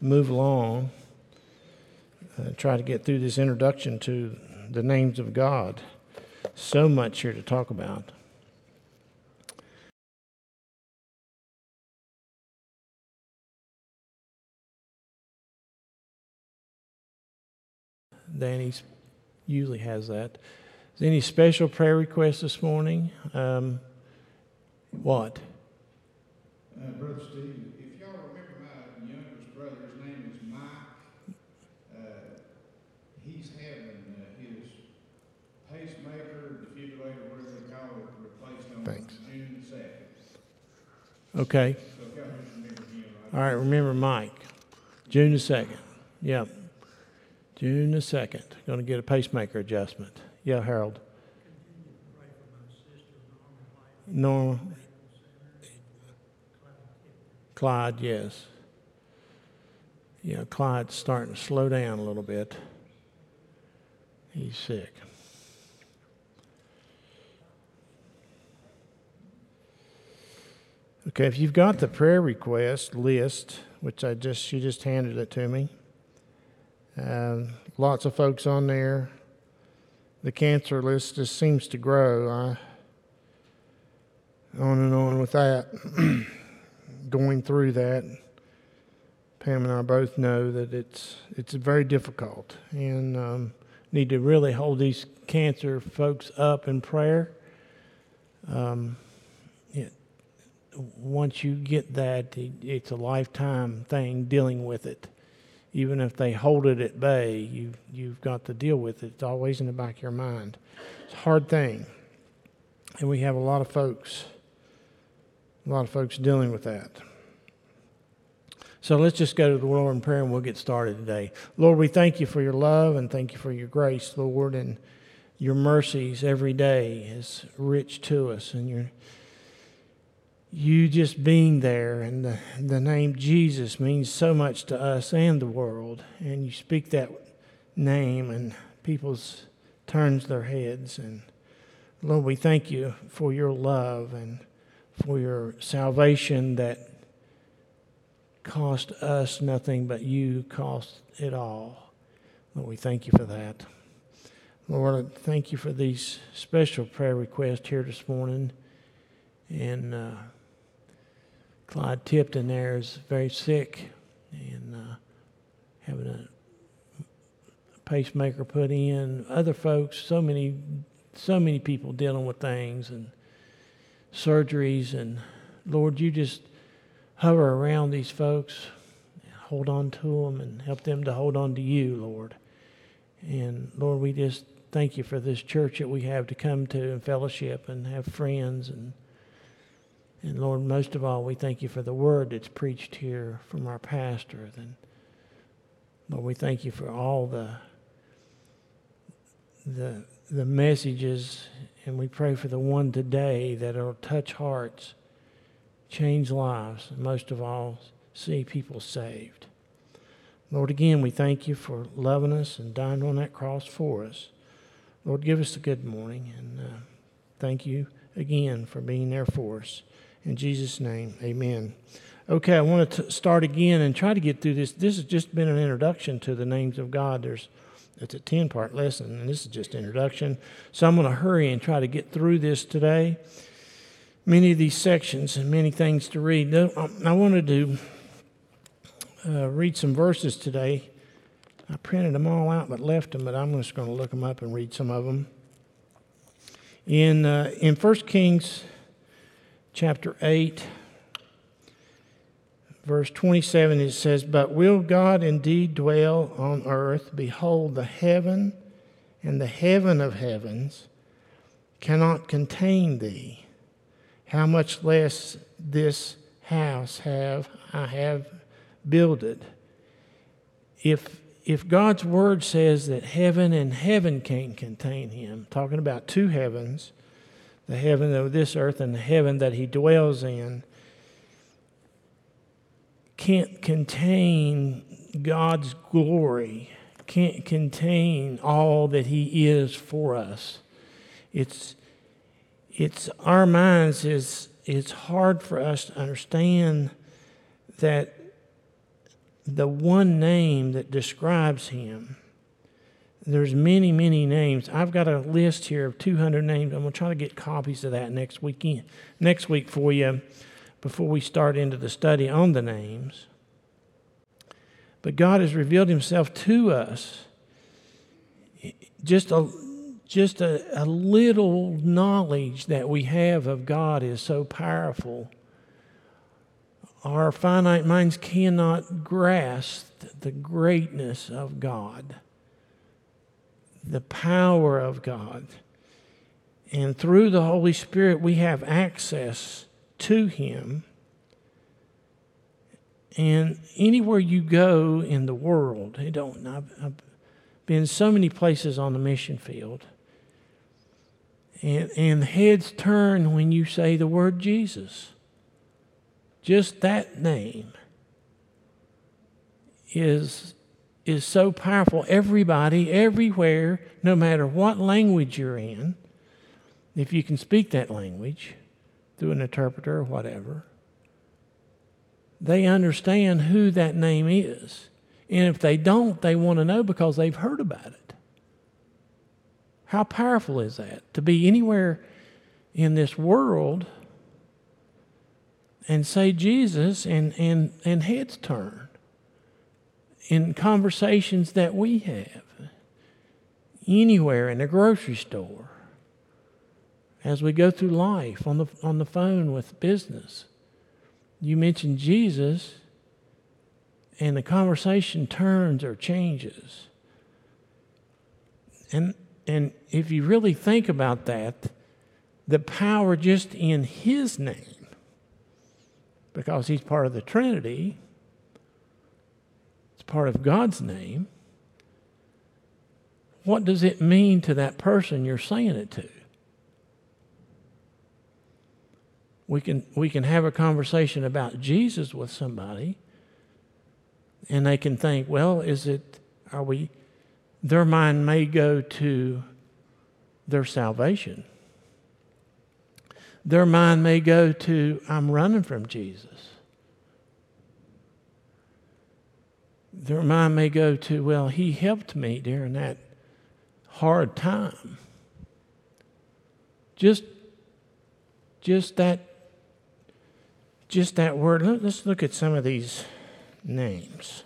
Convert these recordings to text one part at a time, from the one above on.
move along, try to get through this introduction to the names of God. So much here to talk about. Danny usually has that. Is there any special prayer requests this morning? What? Brother Steve, if y'all remember my youngest brother, his name is Mike. He's having his pacemaker, defibrillator, whatever they call it, replaced on June 2nd. Okay. So if y'all just remember him. All right, remember Mike. June the 2nd. Yep. June the 2nd. Going to get a pacemaker adjustment. Yeah, Harold. Norma. Clyde, yes. Yeah, Clyde's starting to slow down a little bit. He's sick. Okay, if you've got the prayer request list, which she just handed it to me. Lots of folks on there. The cancer list just seems to grow. On and on with that. Going through that, Pam and I both know that it's very difficult, and need to really hold these cancer folks up in prayer. Once you get that, it's a lifetime thing dealing with it. Even if they hold it at bay, you've got to deal with it. It's always in the back of your mind. It's a hard thing, and we have a lot of folks dealing with that. So let's just go to the Lord in prayer and we'll get started today. Lord, we thank you for your love and thank you for your grace, Lord, and your mercies every day is rich to us, and you just being there, and the name Jesus means so much to us and the world, and you speak that name and people's turns their heads, and Lord, we thank you for your love and for your salvation that cost us nothing, but you cost it all. Lord, we thank you for that. Lord, I thank you for these special prayer requests here this morning. And Clyde Tipton there is very sick and having a pacemaker put in. Other folks, so many people dealing with things and surgeries. And Lord, you just hover around these folks, hold on to them and help them to hold on to you, Lord. And Lord, we just thank you for this church that we have to come to and fellowship and have friends. And Lord, most of all, we thank you for the word that's preached here from our pastor. And Lord, we thank you for all the messages, and we pray for the one today that will touch hearts, change lives, and most of all, see people saved. Lord, again, we thank you for loving us and dying on that cross for us. Lord, give us a good morning, and thank you again for being there for us. In Jesus' name, amen. Okay, I want to start again and try to get through this. This has just been an introduction to the names of God. It's a 10-part lesson, and this is just introduction. So I'm going to hurry and try to get through this today. Many of these sections and many things to read. I wanted to read some verses today. I printed them all out but left them, but I'm just going to look them up and read some of them. In 1 Kings chapter 8, verse 27, it says, "But will God indeed dwell on earth? Behold, the heaven and the heaven of heavens cannot contain thee. How much less this house have I builded." If God's word says that heaven and heaven can't contain him, talking about two heavens, the heaven of this earth and the heaven that he dwells in, can't contain God's glory, can't contain all that he is for us. It's our minds it's hard for us to understand that the one name that describes him. There's many, many names. I've got a list here of 200 names. I'm going to try to get copies of that next week for you before we start into the study on the names. But God has revealed himself to us. Just a little knowledge that we have of God is so powerful. Our finite minds cannot grasp the greatness of God, the power of God. And through the Holy Spirit, we have access to him. And anywhere you go in the world, I've been so many places on the mission field, and heads turn when you say the word Jesus. Just that name is so powerful. Everybody, everywhere, no matter what language you're in, if you can speak that language through an interpreter or whatever, they understand who that name is. And if they don't, they want to know because they've heard about it. How powerful is that? To be anywhere in this world and say Jesus and heads turn in conversations that we have, anywhere in the grocery store, as we go through life, on the phone with business. You mention Jesus, and the conversation turns or changes. And if you really think about that, the power just in his name, because he's part of the Trinity, it's part of God's name. What does it mean to that person you're saying it to? We can have a conversation about Jesus with somebody, and they can think, well, their mind may go to their salvation. Their mind may go to, I'm running from Jesus. Their mind may go to, well, he helped me during that hard time. Just that word. Let's look at some of these names.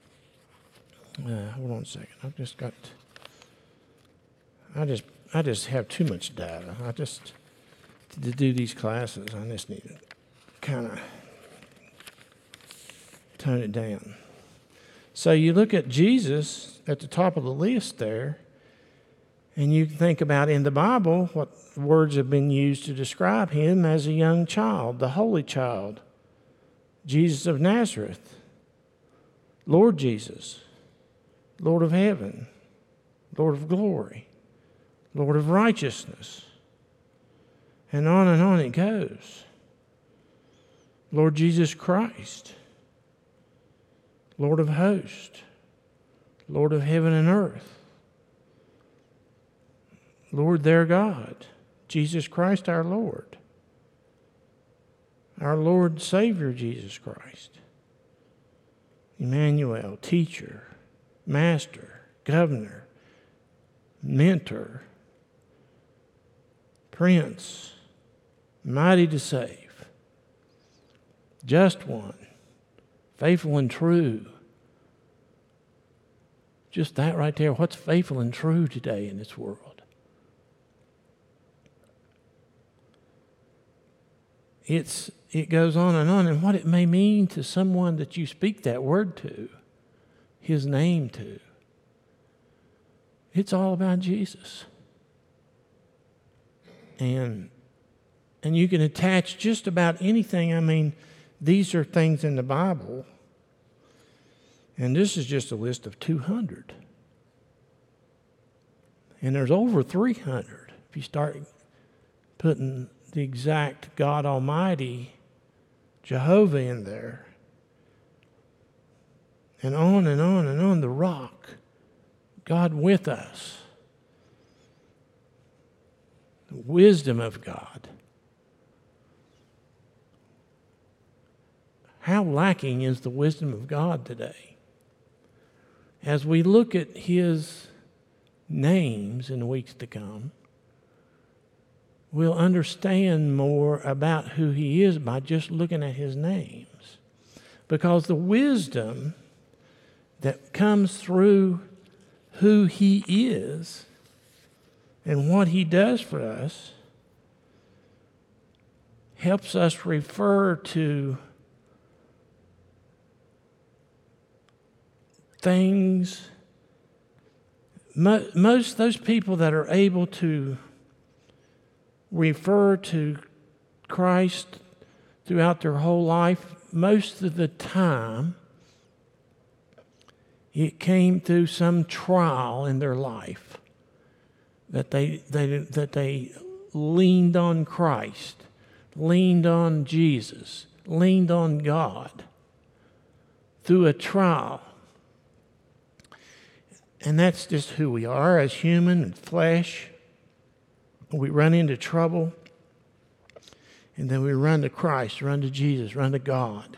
Hold on a second. I just have too much data. To do these classes, I just need to kind of tone it down. So you look at Jesus at the top of the list there, and you think about in the Bible what words have been used to describe him as a young child, the Holy Child, Jesus of Nazareth, Lord Jesus, Lord of heaven, Lord of glory, Lord of righteousness, and on it goes. Lord Jesus Christ, Lord of hosts, Lord of heaven and earth, Lord their God, Jesus Christ our Lord Savior Jesus Christ, Emmanuel, teacher, master, governor, mentor, prince, mighty to save, just one, faithful and true. Just that right there. What's faithful and true today in this world? It goes on, and what it may mean to someone that you speak that word to, his name to. It's all about Jesus. And you can attach just about anything. I mean, these are things in the Bible, and this is just a list of 200. And there's over 300 if you start putting the exact God Almighty, Jehovah in there. And on and on and on, the rock, God with us. The wisdom of God. How lacking is the wisdom of God today? As we look at His names in the weeks to come, we'll understand more about who He is by just looking at His names. Because the wisdom that comes through who He is and what He does for us helps us refer to things. Most those people that are able to refer to Christ throughout their whole life, most of the time it came through some trial in their life that they leaned on Christ, leaned on Jesus, leaned on God through a trial. And that's just who we are as human and flesh. We run into trouble, and then we run to Christ, run to Jesus, run to God.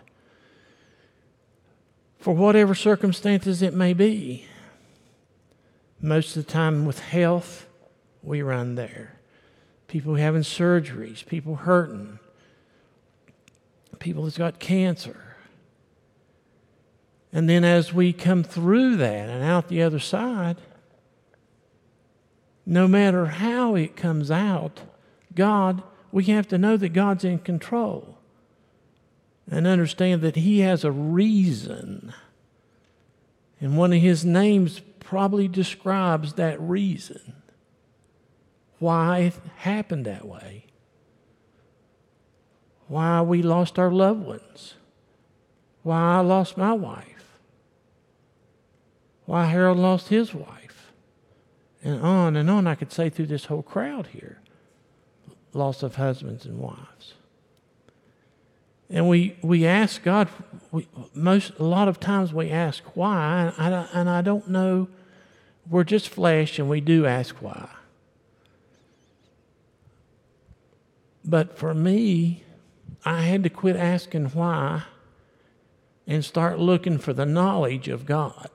For whatever circumstances it may be. Most of the time with health, we run there. People having surgeries, people hurting, people that's got cancer. And then as we come through that and out the other side, no matter how it comes out, we have to know that God's in control and understand that He has a reason. And one of His names probably describes that reason, why it happened that way, why we lost our loved ones, why I lost my wife, why Harold lost his wife, and on I could say through this whole crowd here. Loss of husbands and wives. And we ask God, a lot of times we ask why, and I don't know, we're just flesh and we do ask why. But for me, I had to quit asking why and start looking for the knowledge of God.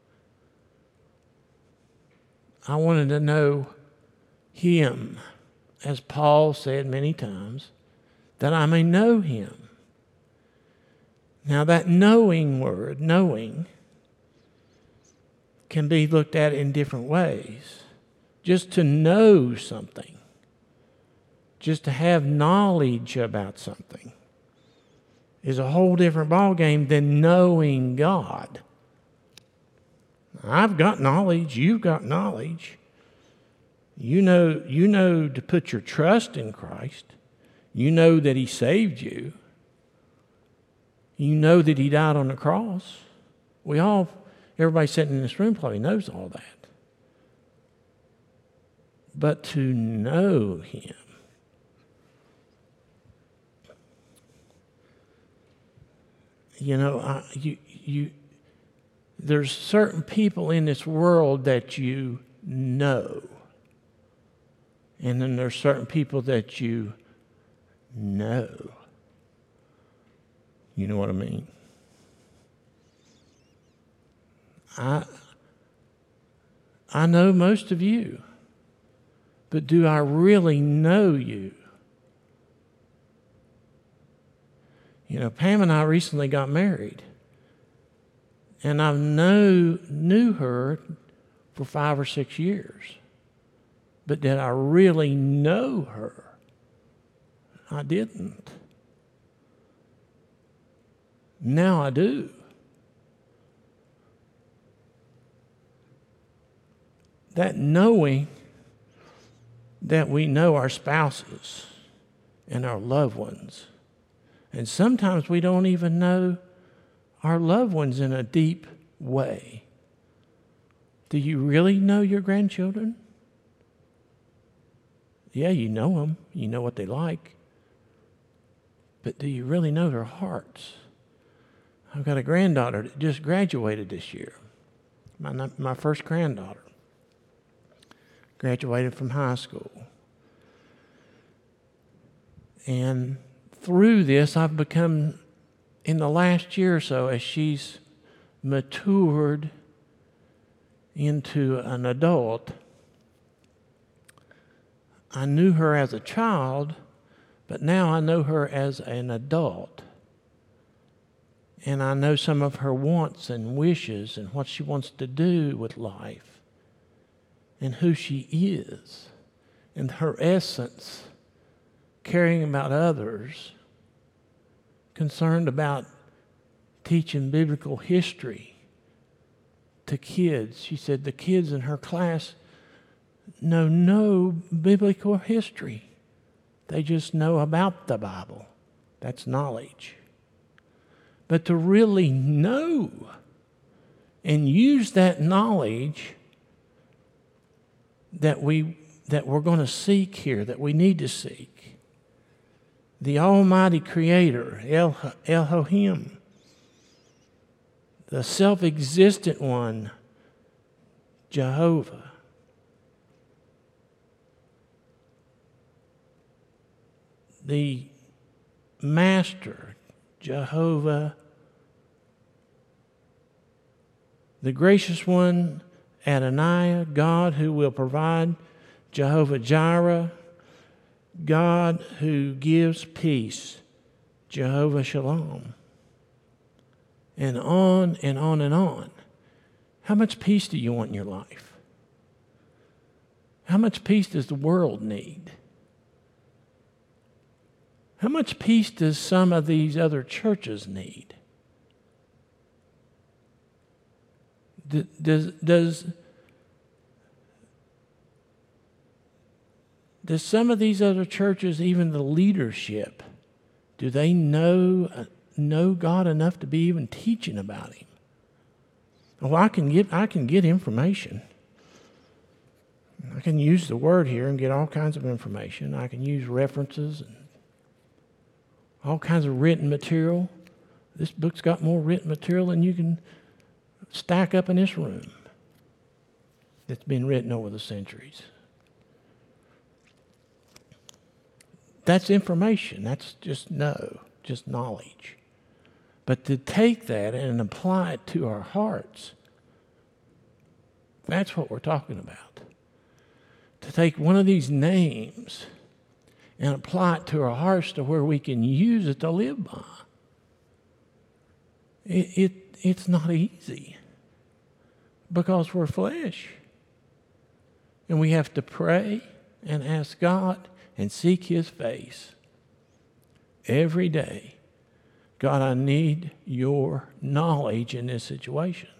I wanted to know Him, as Paul said many times, that I may know Him. Now that knowing word, knowing, can be looked at in different ways. Just to know something, just to have knowledge about something, is a whole different ballgame than knowing God. I've got knowledge, you've got knowledge. You know to put your trust in Christ. You know that He saved you. You know that He died on the cross. Everybody sitting in this room probably knows all that. But to know Him, there's certain people in this world that you know. And then there's certain people that you know. You know what I mean? I know most of you, but do I really know you? Pam and I recently got married, and I knew her for 5 or 6 years. But did I really know her? I didn't. Now I do. That knowing that we know our spouses and our loved ones. And sometimes we don't even know our loved ones in a deep way. Do you really know your grandchildren? Yeah, you know them. You know what they like. But do you really know their hearts? I've got a granddaughter that just graduated this year. My first granddaughter. Graduated from high school. And through this, I've become in the last year or so, as she's matured into an adult, I knew her as a child, but now I know her as an adult. And I know some of her wants and wishes and what she wants to do with life and who she is and her essence, caring about others, concerned about teaching biblical history to kids. She said the kids in her class know no biblical history. They just know about the Bible. That's knowledge. But to really know and use that knowledge that we're going to seek here, that we need to seek, the Almighty Creator, Elohim, the self-existent one, Jehovah, the Master, Jehovah, the gracious one, Adonai, God who will provide, Jehovah Jireh, God who gives peace, Jehovah Shalom, and on and on and on. How much peace do you want in your life? How much peace does the world need? How much peace does some of these other churches need? Does some of these other churches, even the leadership, do they know God enough to be even teaching about Him? Well, I can get information. I can use the Word here and get all kinds of information. I can use references and all kinds of written material. This book's got more written material than you can stack up in this room that's been written over the centuries. That's information. That's just knowledge. But to take that and apply it to our hearts, that's what we're talking about. To take one of these names and apply it to our hearts to where we can use it to live by. It's not easy because we're flesh. And we have to pray and ask God and seek His face every day. God, I need your knowledge in this situation.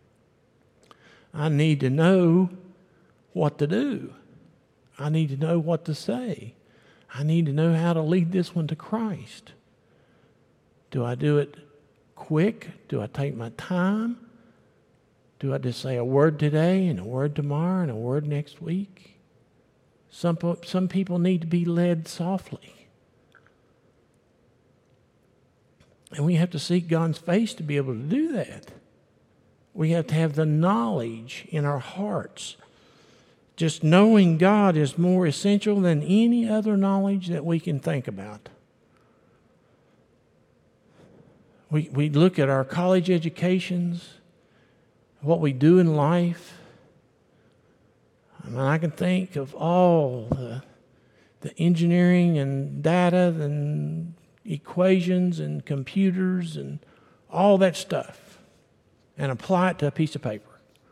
I need to know what to do. I need to know what to say. I need to know how to lead this one to Christ. Do I do it quick? Do I take my time? Do I just say a word today and a word tomorrow and a word next week? Some people need to be led softly. And we have to seek God's face to be able to do that. We have to have the knowledge in our hearts. Just knowing God is more essential than any other knowledge that we can think about. We look at our college educations, what we do in life. I mean, I can think of all the engineering and data and equations and computers and all that stuff and apply it to a piece of paper.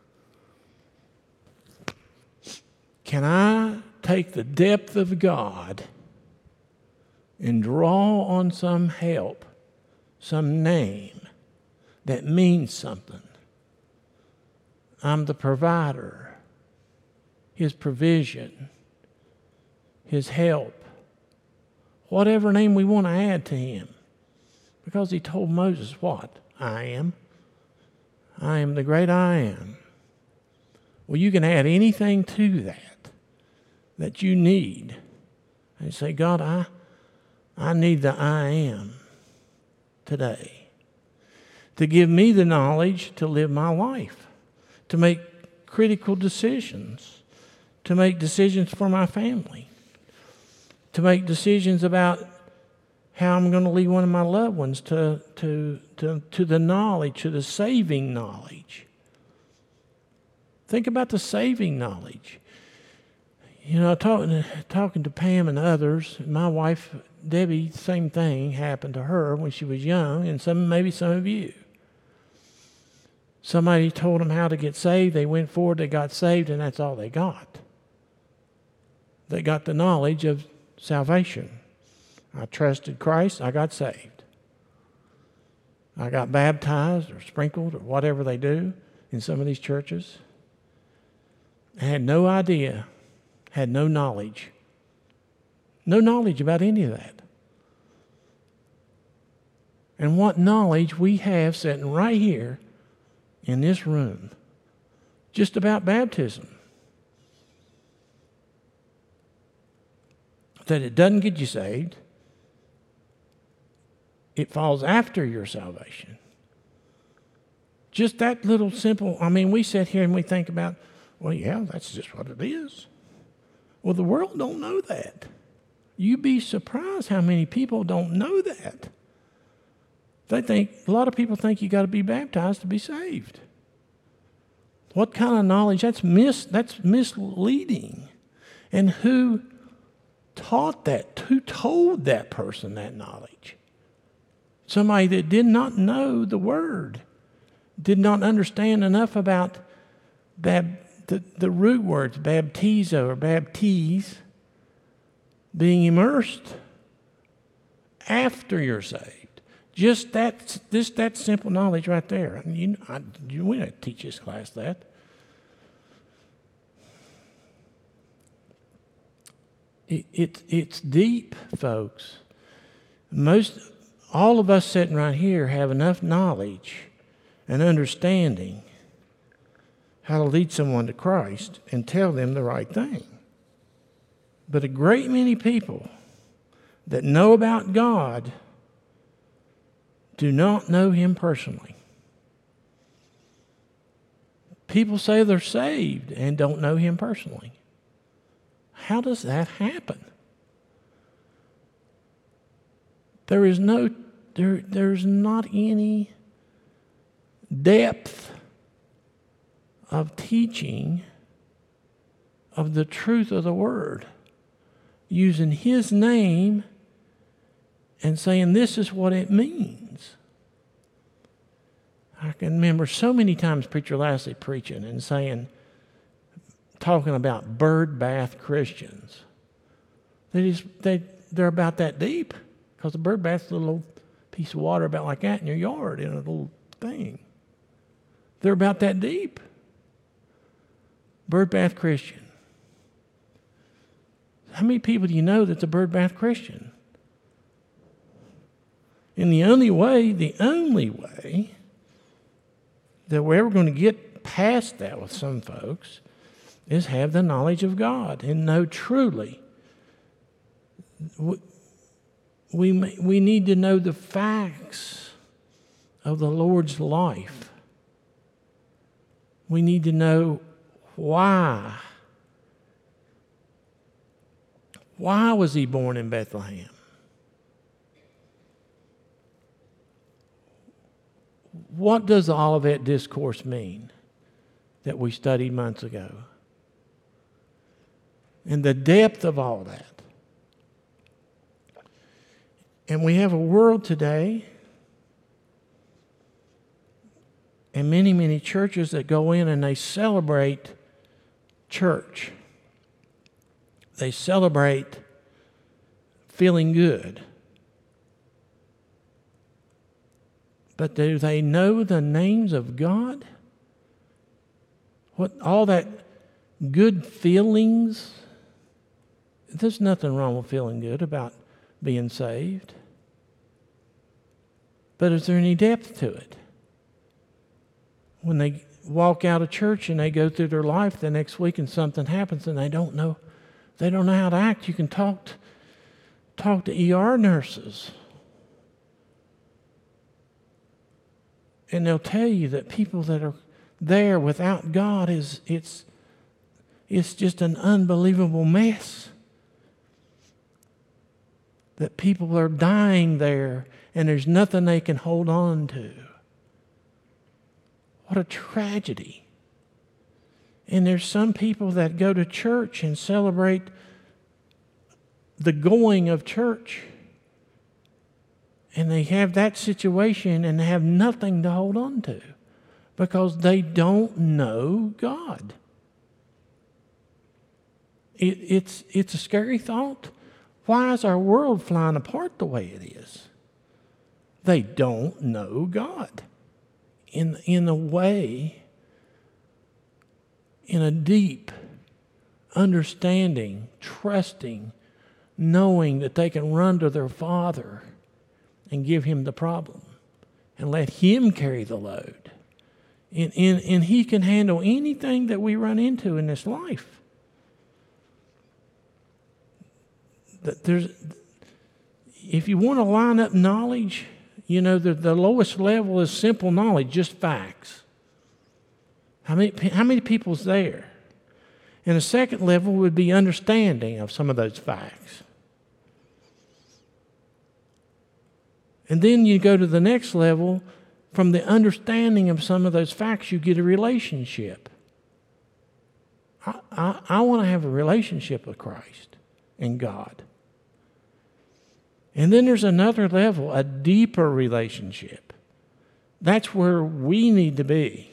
Can I take the depth of God and draw on some help, some name that means something? I'm the provider, His provision, His help, whatever name we want to add to Him. Because He told Moses what? I am. I am the great I am. Well, you can add anything to that you need. And say, God, I need the I am today to give me the knowledge to live my life, to make critical decisions, to make decisions for my family, to make decisions about how I'm going to lead one of my loved ones to the knowledge, to the saving knowledge. Think about the saving knowledge. You know, talking to Pam and others, my wife, Debbie, same thing happened to her when she was young, and maybe some of you. Somebody told them how to get saved. They went forward, they got saved, and that's all they got. They got the knowledge of salvation. I trusted Christ, I got saved. I got baptized or sprinkled or whatever they do in some of these churches. I had no idea, had no knowledge. No knowledge about any of that. And what knowledge we have sitting right here in this room just about baptism. That it doesn't get you saved. It falls after your salvation. Just that little simple, we sit here and we think about, well, yeah, that's just what it is. Well, the world don't know that. You'd be surprised how many people don't know that. A lot of people think you got to be baptized to be saved. What kind of knowledge? That's misleading. And who taught that? Who told that person that knowledge? Somebody that did not know the word, did not understand enough about the root words, baptizo or baptize, being immersed after you're saved. Just that simple knowledge right there. We don't teach this class that. It's deep, folks. All of us sitting right here have enough knowledge and understanding how to lead someone to Christ and tell them the right thing. But a great many people that know about God do not know Him personally. People say they're saved and don't know Him personally. How does that happen? There's not any depth of teaching of the truth of the Word, using His name and saying this is what it means. I can remember so many times Preacher Lassie preaching and talking about bird bath Christians. They're about that deep, because the bird bath's a little piece of water about like that in your yard in a little thing. They're about that deep. Bird bath Christian. How many people do you know that's a bird bath Christian? And the only way that we're ever going to get past that with some folks is have the knowledge of God and know truly. We need to know the facts of the Lord's life. We need to know why. Why was He born in Bethlehem? What does the Olivet Discourse mean that we studied months ago? And the depth of all that. And we have a world today and many, many churches that go in and they celebrate church. They celebrate feeling good. But do they know the names of God? What all that good feelings? There's nothing wrong with feeling good about being saved. But is there any depth to it? When they walk out of church and they go through their life the next week and something happens and they don't know how to act. You can talk to ER nurses. And they'll tell you that people that are there without God it's just an unbelievable mess. that people are dying there and there's nothing they can hold on to. What a tragedy. And there's some people that go to church and celebrate the going of church. And they have that situation and they have nothing to hold on to because they don't know God. It's a scary thought. Why is our world flying apart the way it is? They don't know God in a way, in a deep understanding, trusting, knowing that they can run to their Father and give Him the problem and let Him carry the load. And He can handle anything that we run into in this life. If you want to line up knowledge, the lowest level is simple knowledge, just facts. How many people's there? And the second level would be understanding of some of those facts. And then you go to the next level. From the understanding of some of those facts, you get a relationship. I want to have a relationship with Christ and God. And then there's another level, a deeper relationship. That's where we need to be.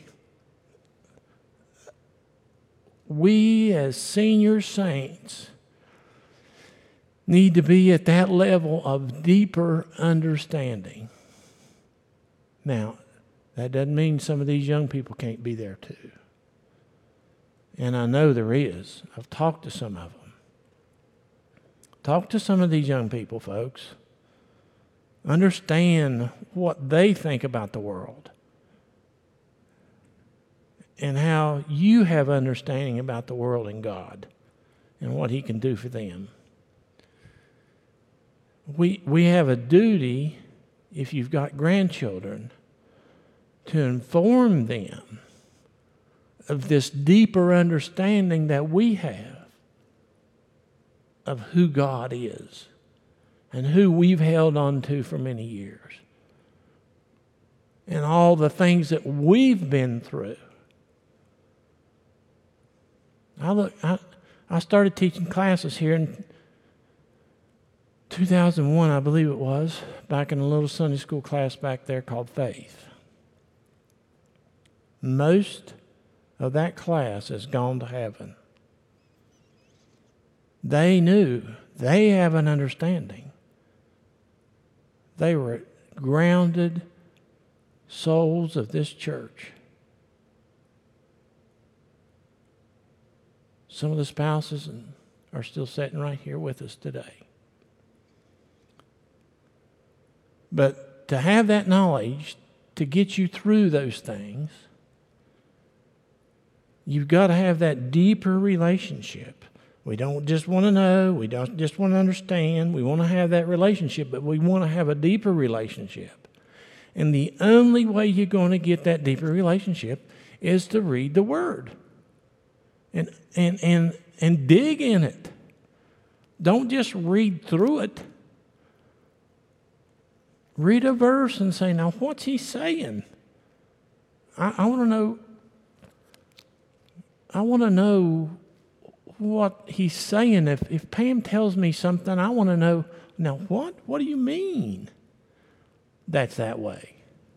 We as senior saints need to be at that level of deeper understanding. Now, that doesn't mean some of these young people can't be there too. And I know there is. I've talked to some of them. Talk to some of these young people, folks. Understand what they think about the world and how you have understanding about the world and God and what He can do for them. We have a duty, if you've got grandchildren, to inform them of this deeper understanding that we have of who God is and who we've held on to for many years and all the things that we've been through. I started teaching classes here in 2001, I believe it was, back in a little Sunday school class back there called Faith. Most of that class has gone to heaven. They knew, they have an understanding. They were grounded souls of this church. Some of the spouses are still sitting right here with us today. But to have that knowledge to get you through those things, you've got to have that deeper relationship. We don't just want to know. We don't just want to understand. We want to have that relationship, but we want to have a deeper relationship. And the only way you're going to get that deeper relationship is to read the Word and dig in it. Don't just read through it. Read a verse and say, now what's he saying? I want to know. I want to know what he's saying. If Pam tells me something, I want to know, now what? What do you mean that's that way?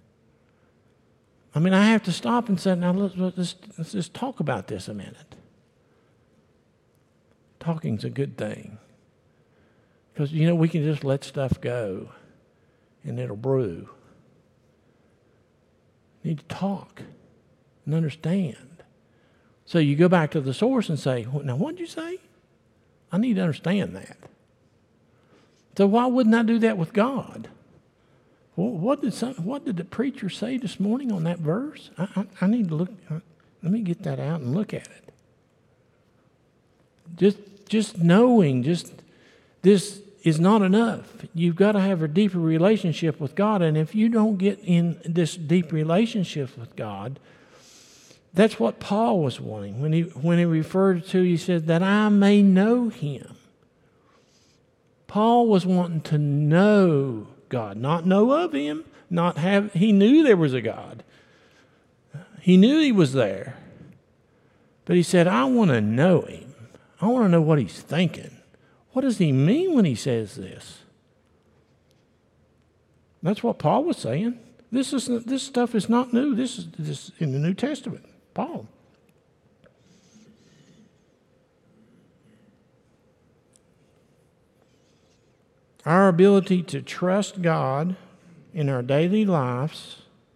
I mean, I have to stop and say, now let's just talk about this a minute. Talking's a good thing. Because, we can just let stuff go and it'll brew. You need to talk and understand. So you go back to the source and say, now what did you say? I need to understand that. So why wouldn't I do that with God? Well, what did the preacher say this morning on that verse? I need to look. Let me get that out and look at it. Just knowing, this is not enough. You've got to have a deeper relationship with God. And if you don't get in this deep relationship with God, that's what Paul was wanting. When he referred to, he said, that I may know Him. Paul was wanting to know God, not know of him, he knew there was a God. He knew he was there. But he said, I want to know him. I want to know what he's thinking. What does he mean when he says this? That's what Paul was saying. This stuff is not new. This is in the New Testament. Paul. Our ability to trust God in our daily lives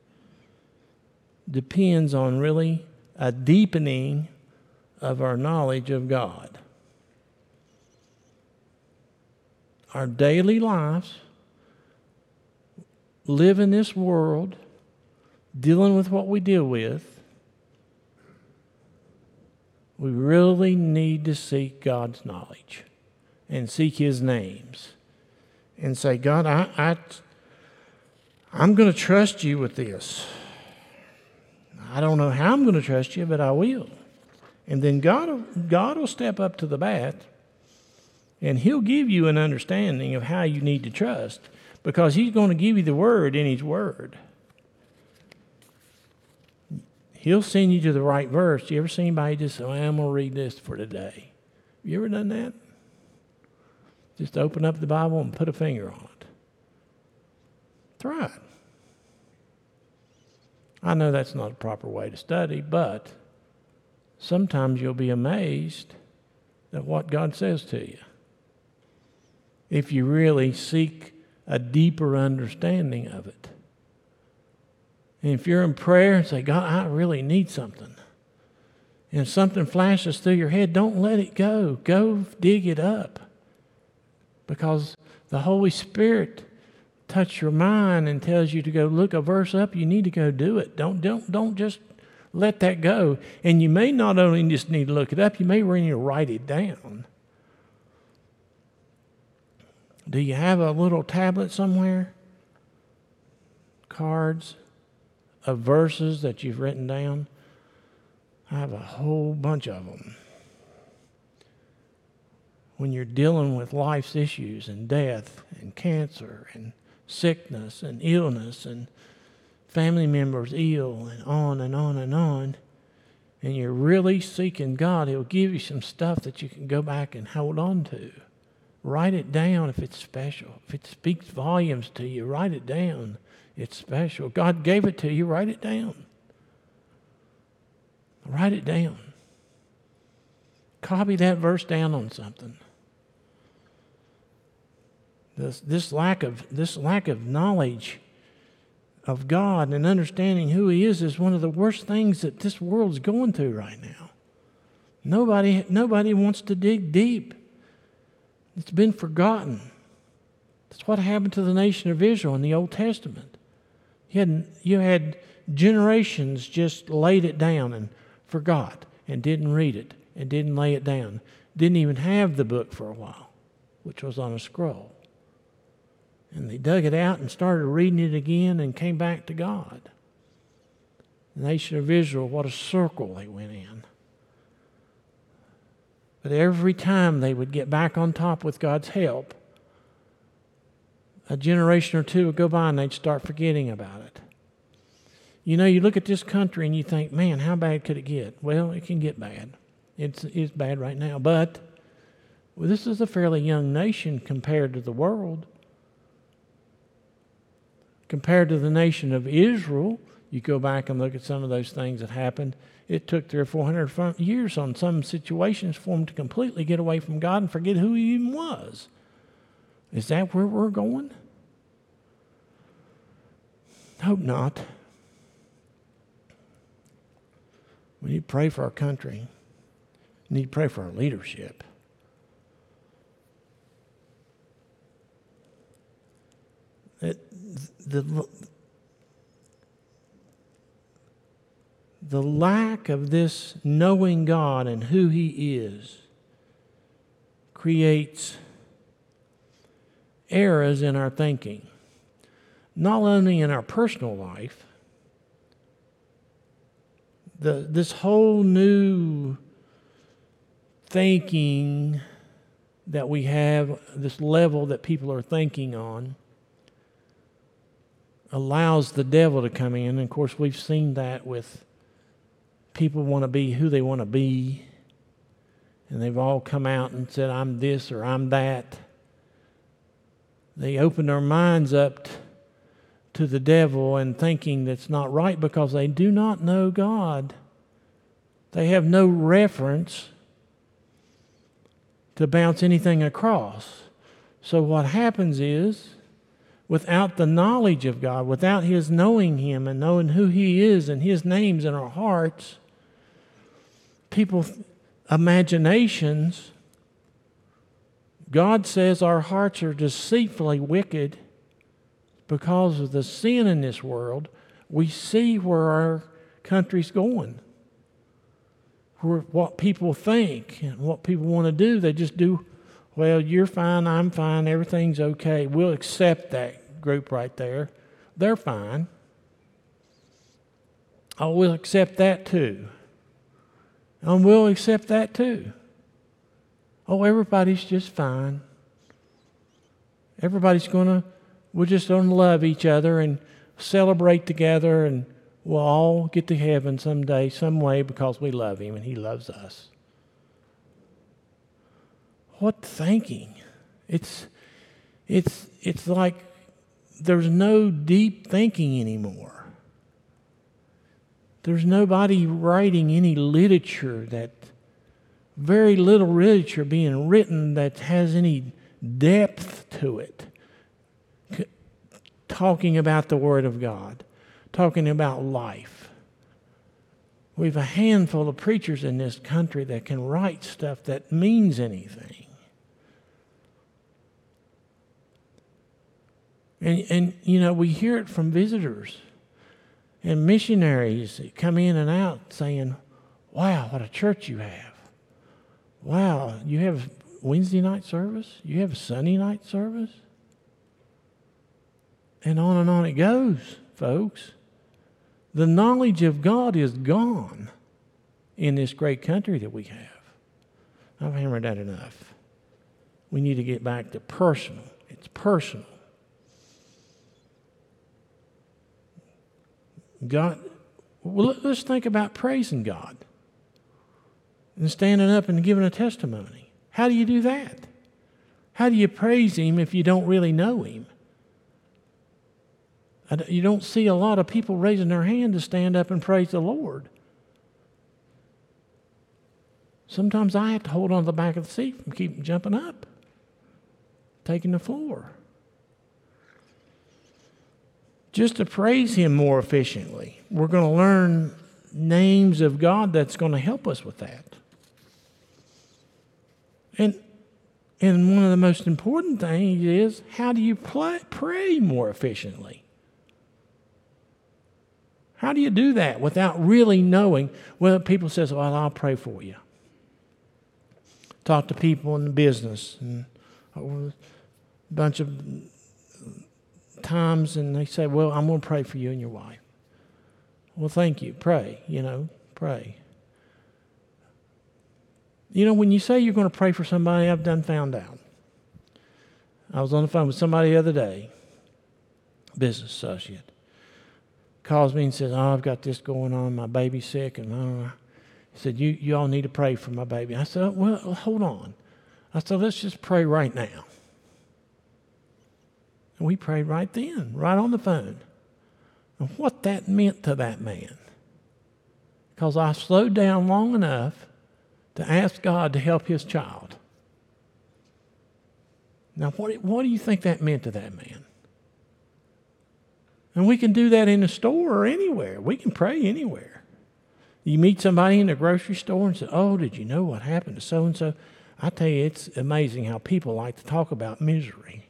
depends on really a deepening of our knowledge of God. Our daily lives, live in this world, dealing with what we deal with, we really need to seek God's knowledge and seek His names and say, God, I'm going to trust you with this. I don't know how I'm going to trust you, but I will. And then God will step up to the bat, and He'll give you an understanding of how you need to trust, because He's going to give you the word in His word. He'll send you to the right verse. You ever seen anybody just say, I'm going to read this for today? You ever done that? Just open up the Bible and put a finger on it. Try it. I know that's not a proper way to study, but sometimes you'll be amazed at what God says to you if you really seek a deeper understanding of it. And if you're in prayer and say, God, I really need something, and something flashes through your head, don't let it go. Go dig it up. Because the Holy Spirit touches your mind and tells you to go look a verse up, you need to go do it. Don't just let that go. And you may not only just need to look it up, you may need to write it down. Do you have a little tablet somewhere? Cards of verses that you've written down? I have a whole bunch of them. When you're dealing with life's issues and death and cancer and sickness and illness and family members ill and on and on and on, and you're really seeking God, He'll give you some stuff that you can go back and hold on to. Write it down if it's special. If it speaks volumes to you, write it down. It's special. God gave it to you, write it down. Write it down. Copy that verse down on something. This lack of knowledge of God and understanding who He is one of the worst things that this world's going through right now. Nobody wants to dig deep. It's been forgotten. That's what happened to the nation of Israel in the Old Testament. You had generations just laid it down and forgot and didn't read it and didn't lay it down. Didn't even have the book for a while, which was on a scroll. And they dug it out and started reading it again and came back to God. The nation of Israel, what a circle they went in. But every time they would get back on top with God's help, a generation or two would go by and they'd start forgetting about it. You know, you look at this country and you think, man, how bad could it get? Well, it can get bad. It's bad right now. But this is a fairly young nation compared to the world. Compared to the nation of Israel, you go back and look at some of those things that happened. It took 300 or 400 years on some situations for them to completely get away from God and forget who He even was. Is that where we're going? Hope not. We need to pray for our country. We need to pray for our leadership. The lack of this knowing God and who He is creates errors in our thinking, not only in our personal life. This whole new thinking that we have, this level that people are thinking on, allows the devil to come in. And of course, we've seen that with people want to be who they want to be. And they've all come out and said, I'm this or I'm that. They open their minds up to the devil and thinking that's not right because they do not know God. They have no reference to bounce anything across. So what happens is, without the knowledge of God, without His knowing Him and knowing who He is and His name's in our hearts, people's imaginations, God says our hearts are deceitfully wicked because of the sin in this world. We see where our country's going, where what people think and what people want to do. They just do, well, you're fine, I'm fine, everything's okay. We'll accept that group right there. They're fine. Oh, we'll accept that too. And we'll accept that too. Oh, everybody's just fine. We're just going to love each other and celebrate together, and we'll all get to heaven someday, some way, because we love Him and He loves us. What thinking? It's like there's no deep thinking anymore. There's nobody writing any literature, very little literature being written that has any depth to it. Talking about the Word of God, talking about life. We have a handful of preachers in this country that can write stuff that means anything. And you know, we hear it from visitors and missionaries that come in and out saying, wow, what a church you have. Wow, you have Wednesday night service? You have a Sunday night service? And on it goes, folks. The knowledge of God is gone in this great country that we have. I've hammered that enough. We need to get back to personal. It's personal. God, well, let's think about praising God and standing up and giving a testimony. How do you do that? How do you praise Him if you don't really know Him? You don't see a lot of people raising their hand to stand up and praise the Lord. Sometimes I have to hold on to the back of the seat and keep jumping up, taking the floor. Just to praise Him more efficiently. We're going to learn names of God that's going to help us with that. And one of the most important things is, how do you pray more efficiently? How do you do that without really knowing? Well, people say, well, I'll pray for you. Talk to people in the business and a bunch of times, and they say, well, I'm going to pray for you and your wife. Well, thank you. Pray, pray. You know, when you say you're going to pray for somebody, I've done found out. I was on the phone with somebody the other day, business associate. Calls me and says, I've got this going on, my baby's sick, and I don't know. He said, you all need to pray for my baby. I said, well, hold on. I said, let's just pray right now. And we prayed right then, right on the phone. And what that meant to that man. Because I slowed down long enough to ask God to help his child. Now, what do you think that meant to that man? And we can do that in a store or anywhere. We can pray anywhere. You meet somebody in the grocery store and say, oh, did you know what happened to so-and-so? I tell you, it's amazing how people like to talk about misery.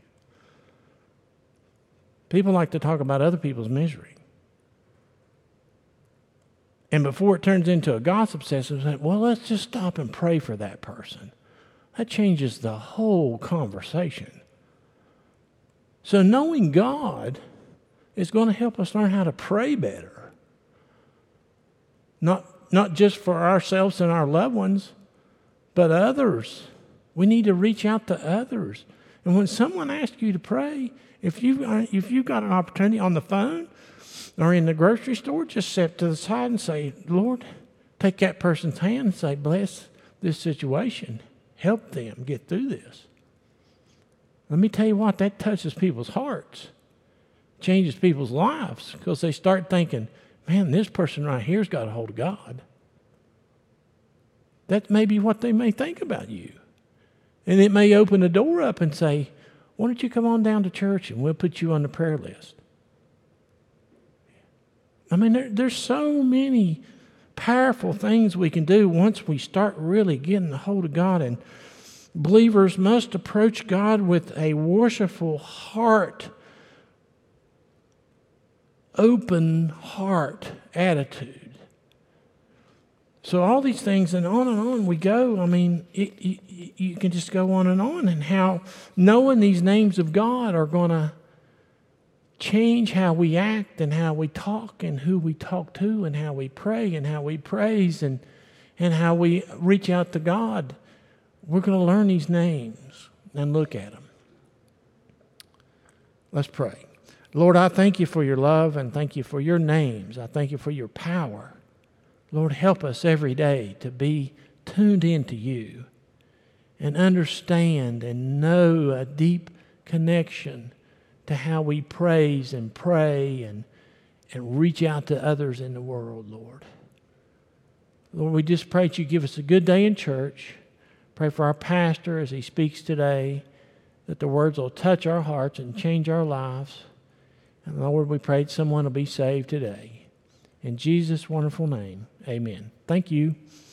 People like to talk about other people's misery. And before it turns into a gossip session, well, let's just stop and pray for that person. That changes the whole conversation. So knowing God is going to help us learn how to pray better. Not just for ourselves and our loved ones, but others We need to reach out to others. And when someone asks you to pray, if you've got an opportunity on the phone or in the grocery store, just step to the side and say, Lord, take that person's hand and say, bless this situation. Help them get through this. Let me tell you what, that touches people's hearts, changes people's lives, because they start thinking, man, this person right here's got a hold of God. That may be what they may think about you. And it may open the door up and say, why don't you come on down to church and we'll put you on the prayer list. I mean, there's so many powerful things we can do once we start really getting a hold of God. And believers must approach God with a worshipful heart, open heart attitude. So all these things, and on we go. I mean, you can just go on, and how knowing these names of God are going to change how we act and how we talk and who we talk to and how we pray and how we praise and how we reach out to God. We're going to learn these names and look at them. Let's pray. Lord, I thank you for your love and thank you for your names. I thank you for your power. Lord, help us every day to be tuned into you and understand and know a deep connection to how we praise and pray and reach out to others in the world, Lord. Lord, we just pray that you give us a good day in church. Pray for our pastor as he speaks today, that the words will touch our hearts and change our lives. And Lord, we pray that someone will be saved today. In Jesus' wonderful name, amen. Thank you.